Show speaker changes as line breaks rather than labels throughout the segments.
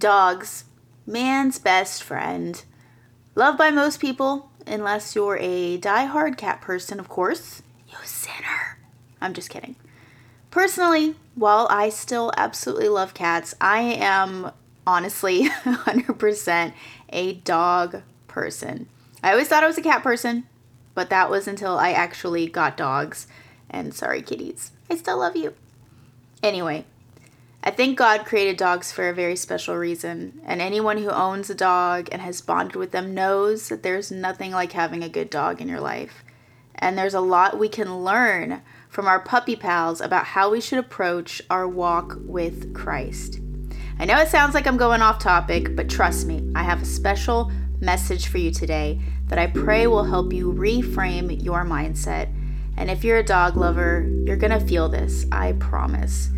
Dogs, man's best friend. Loved by most people, unless you're a die-hard cat person, of course. You sinner. I'm just kidding. Personally, while I still absolutely love cats, I am honestly 100% a dog person. I always thought I was a cat person, but that was until I actually got dogs. And sorry, kitties. I still love you. Anyway, I think God created dogs for a very special reason, and anyone who owns a dog and has bonded with them knows that there's nothing like having a good dog in your life. And there's a lot we can learn from our puppy pals about how we should approach our walk with Christ. I know it sounds like I'm going off topic, but trust me, I have a special message for you today that I pray will help you reframe your mindset. And if you're a dog lover, you're gonna feel this, I promise.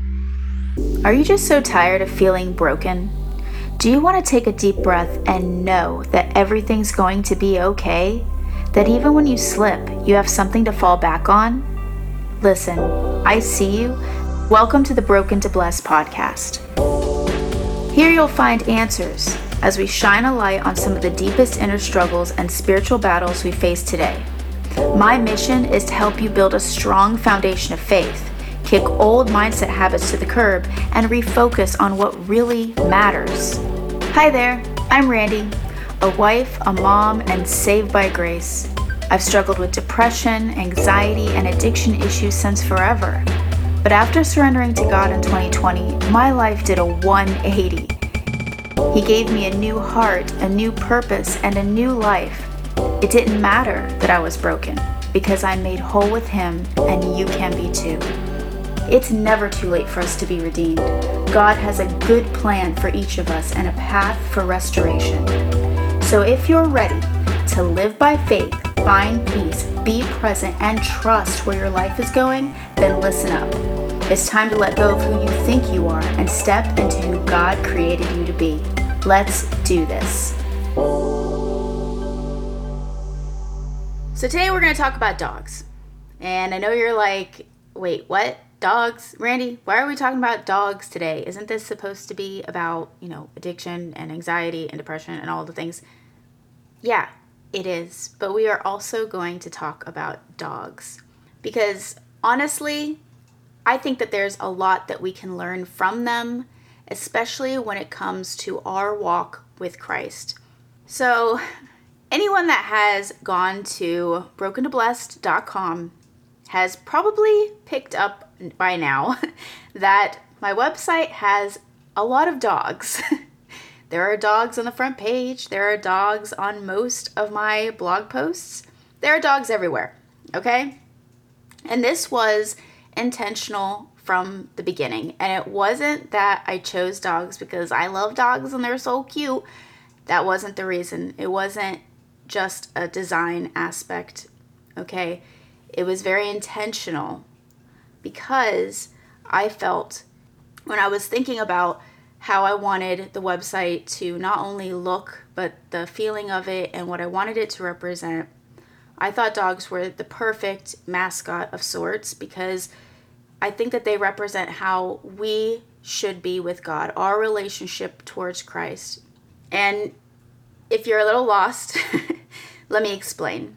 Are you just so tired of feeling broken? Do you want to take a deep breath and know that everything's going to be okay? That even when you slip, you have something to fall back on? Listen, I see you. Welcome to the Broken to Blessed podcast. Here you'll find answers as we shine a light on some of the deepest inner struggles and spiritual battles we face today. My mission is to help you build a strong foundation of faith, kick old mindset habits to the curb, and refocus on what really matters. Hi there, I'm Randy, a wife, a mom, and saved by grace. I've struggled with depression, anxiety, and addiction issues since forever. But after surrendering to God in 2020, my life did a 180. He gave me a new heart, a new purpose, and a new life. It didn't matter that I was broken, because I'm made whole with Him, and you can be too. It's never too late for us to be redeemed. God has a good plan for each of us and a path for restoration. So if you're ready to live by faith, find peace, be present, and trust where your life is going, then listen up. It's time to let go of who you think you are and step into who God created you to be. Let's do this. So today we're going to talk about dogs. And I know you're like, wait, what? Dogs? Randy, why are we talking about dogs today? Isn't this supposed to be about, addiction and anxiety and depression and all the things? Yeah, it is. But we are also going to talk about dogs. Because honestly, I think that there's a lot that we can learn from them, especially when it comes to our walk with Christ. So anyone that has gone to brokentoblessed.com has probably picked up by now that my website has a lot of dogs. There are dogs on the front page. There are dogs on most of my blog posts. There are dogs everywhere, okay? And this was intentional from the beginning. And it wasn't that I chose dogs because I love dogs and they're so cute. That wasn't the reason. It wasn't just a design aspect, okay? It was very intentional because I felt when I was thinking about how I wanted the website to not only look, but the feeling of it and what I wanted it to represent, I thought dogs were the perfect mascot of sorts because I think that they represent how we should be with God, our relationship towards Christ. And if you're a little lost, let me explain.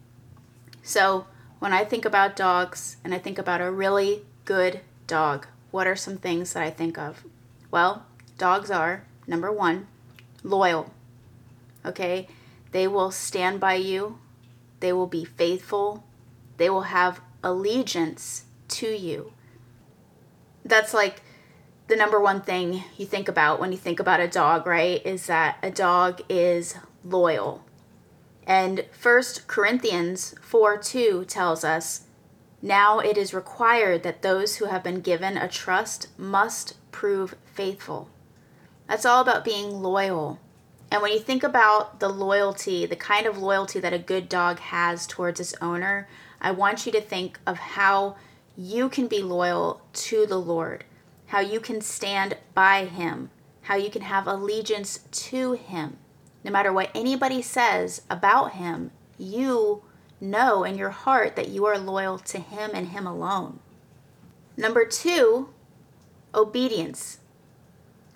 So when I think about dogs and I think about a really good dog, what are some things that I think of? Well, dogs are, number one, loyal, okay? They will stand by you. They will be faithful. They will have allegiance to you. That's like the number one thing you think about when you think about a dog, right? Is that a dog is loyal. And 1 Corinthians 4:2 tells us, now it is required that those who have been given a trust must prove faithful. That's all about being loyal. And when you think about the loyalty, the kind of loyalty that a good dog has towards its owner, I want you to think of how you can be loyal to the Lord, how you can stand by Him, how you can have allegiance to Him. No matter what anybody says about Him, you know in your heart that you are loyal to Him and Him alone. Number two, obedience.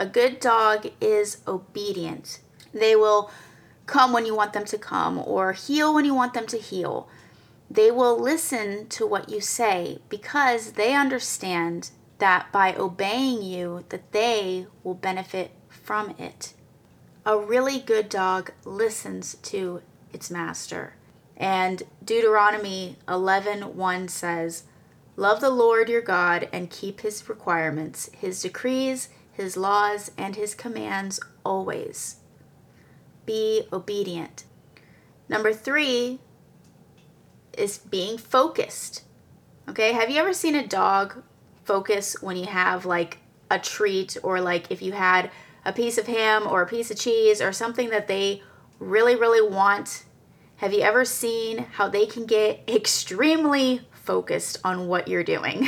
A good dog is obedient. They will come when you want them to come or heal when you want them to heal. They will listen to what you say because they understand that by obeying you, that they will benefit from it. A really good dog listens to its master. And Deuteronomy 11:1 says, "Love the Lord your God and keep his requirements, his decrees, his laws, and his commands always." Be obedient. Number 3 is being focused. Okay, have you ever seen a dog focus when you have like a treat, or like if you had a piece of ham or a piece of cheese or something that they really, really want? Have you ever seen how they can get extremely focused on what you're doing?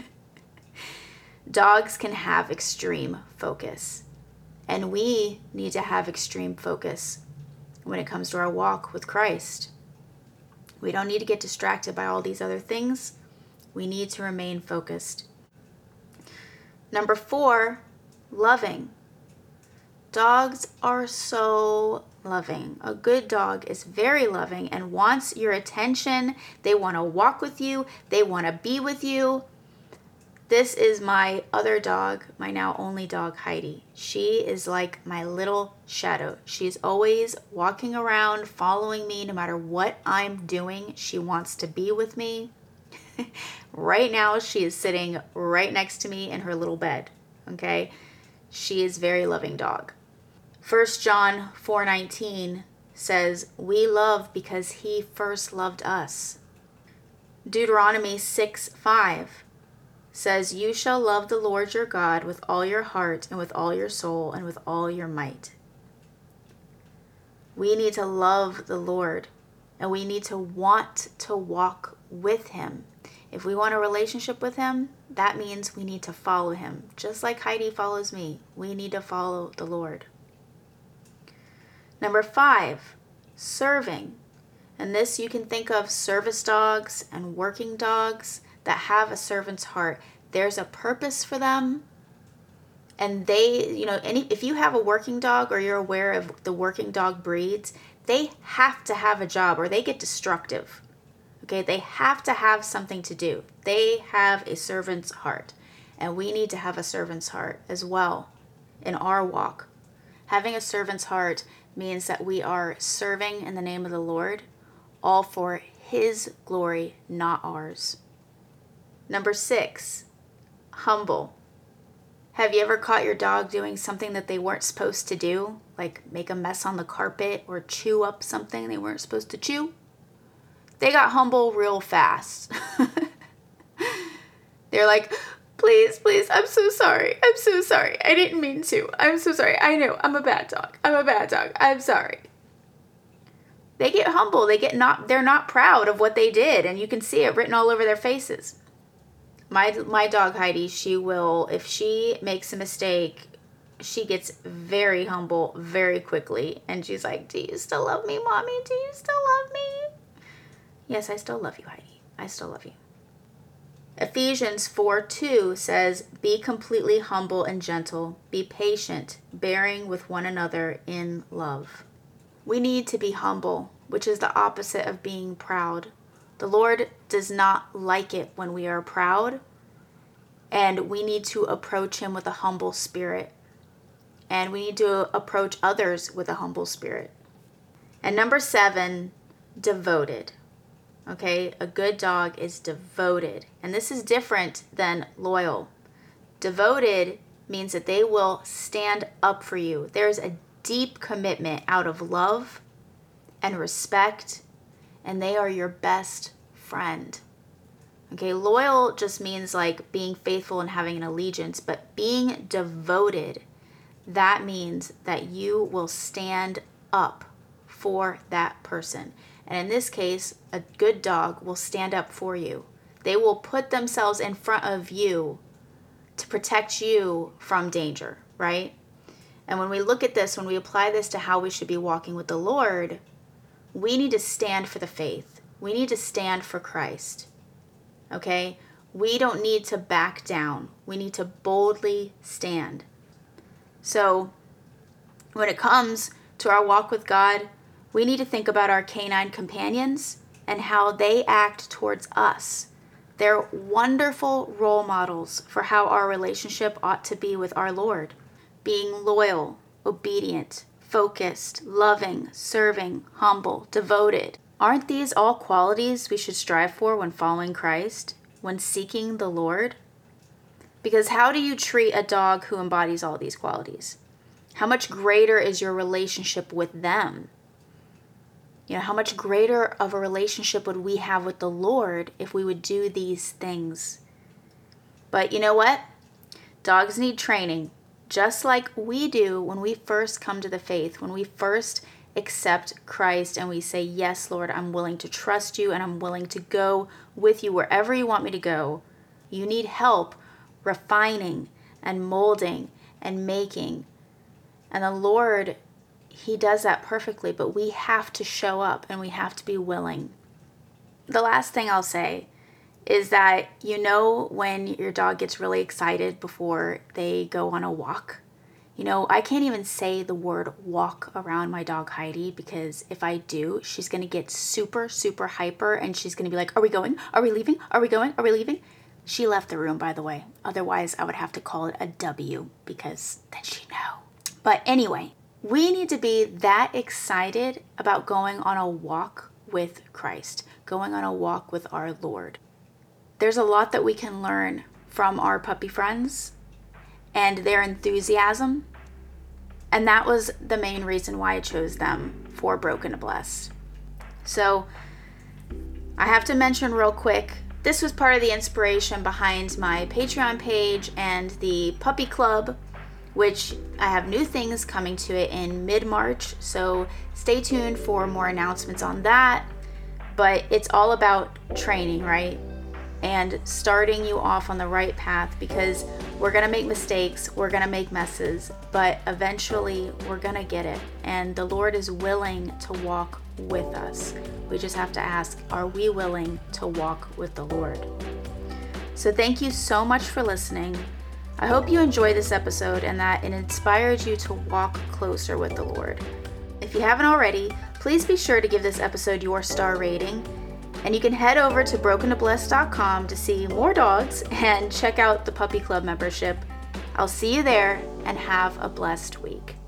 Dogs can have extreme focus, and we need to have extreme focus when it comes to our walk with Christ. We don't need to get distracted by all these other things. We need to remain focused. Number 4, loving. Dogs are so loving. A good dog is very loving and wants your attention. They want to walk with you. They want to be with you. This is my other dog, my now only dog, Heidi. She is like my little shadow. She's always walking around, following me no matter what I'm doing. She wants to be with me. Right now, she is sitting right next to me in her little bed. Okay? She is a very loving dog. 1 John 4:19 says, "We love because he first loved us." Deuteronomy 6:5 says, "You shall love the Lord your God with all your heart and with all your soul and with all your might." We need to love the Lord, and we need to want to walk with him. If we want a relationship with him, that means we need to follow him. Just like Heidi follows me, we need to follow the Lord. Number 5, serving. And this, you can think of service dogs and working dogs that have a servant's heart. There's a purpose for them. And they, if you have a working dog or you're aware of the working dog breeds, they have to have a job or they get destructive. Okay, they have to have something to do. They have a servant's heart. And we need to have a servant's heart as well in our walk. Having a servant's heart means that we are serving in the name of the Lord, all for his glory, not ours. Number 6, humble. Have you ever caught your dog doing something that they weren't supposed to do? Like make a mess on the carpet or chew up something they weren't supposed to chew? They got humble real fast. They're like, "Please, please, I'm so sorry. I'm so sorry. I didn't mean to. I'm so sorry. I know, I'm a bad dog. I'm a bad dog. I'm sorry." They get humble. They're not proud of what they did, and you can see it written all over their faces. My dog Heidi, she will, if she makes a mistake, she gets very humble very quickly, and she's like, "Do you still love me, Mommy? Do you still love me?" Yes, I still love you, Heidi. I still love you. Ephesians 4:2 says, "Be completely humble and gentle. Be patient, bearing with one another in love." We need to be humble, which is the opposite of being proud. The Lord does not like it when we are proud, and we need to approach him with a humble spirit. And we need to approach others with a humble spirit. And number 7, devoted. Okay, a good dog is devoted. And this is different than loyal. Devoted means that they will stand up for you. There's a deep commitment out of love and respect, and they are your best friend. Okay, loyal just means like being faithful and having an allegiance, but being devoted, that means that you will stand up for that person. And in this case, a good dog will stand up for you. They will put themselves in front of you to protect you from danger, right? And when we look at this, when we apply this to how we should be walking with the Lord, we need to stand for the faith. We need to stand for Christ, okay? We don't need to back down. We need to boldly stand. So when it comes to our walk with God, we need to think about our canine companions and how they act towards us. They're wonderful role models for how our relationship ought to be with our Lord. Being loyal, obedient, focused, loving, serving, humble, devoted. Aren't these all qualities we should strive for when following Christ, when seeking the Lord? Because how do you treat a dog who embodies all these qualities? How much greater is your relationship with them? How much greater of a relationship would we have with the Lord if we would do these things? But you know what? Dogs need training, just like we do when we first come to the faith, when we first accept Christ and we say, yes, Lord, I'm willing to trust you and I'm willing to go with you wherever you want me to go. You need help refining and molding and making. And the Lord, He does that perfectly, but we have to show up and we have to be willing. The last thing I'll say is that when your dog gets really excited before they go on a walk. I can't even say the word walk around my dog Heidi, because if I do, she's going to get super, super hyper and she's going to be like, are we going? Are we leaving? Are we going? Are we leaving? She left the room, by the way. Otherwise, I would have to call it a W, because then she'd know. But anyway, we need to be that excited about going on a walk with Christ, going on a walk with our Lord. There's a lot that we can learn from our puppy friends and their enthusiasm. And that was the main reason why I chose them for Broken to Blessed. So I have to mention real quick, this was part of the inspiration behind my Patreon page and the Puppy Club, which I have new things coming to it in mid-March. So stay tuned for more announcements on that. But it's all about training, right? And starting you off on the right path, because we're going to make mistakes, we're going to make messes, but eventually we're going to get it. And the Lord is willing to walk with us. We just have to ask, are we willing to walk with the Lord? So thank you so much for listening. I hope you enjoyed this episode and that it inspired you to walk closer with the Lord. If you haven't already, please be sure to give this episode your star rating. And you can head over to brokentoblessed.com to see more dogs and check out the Puppy Club membership. I'll see you there, and have a blessed week.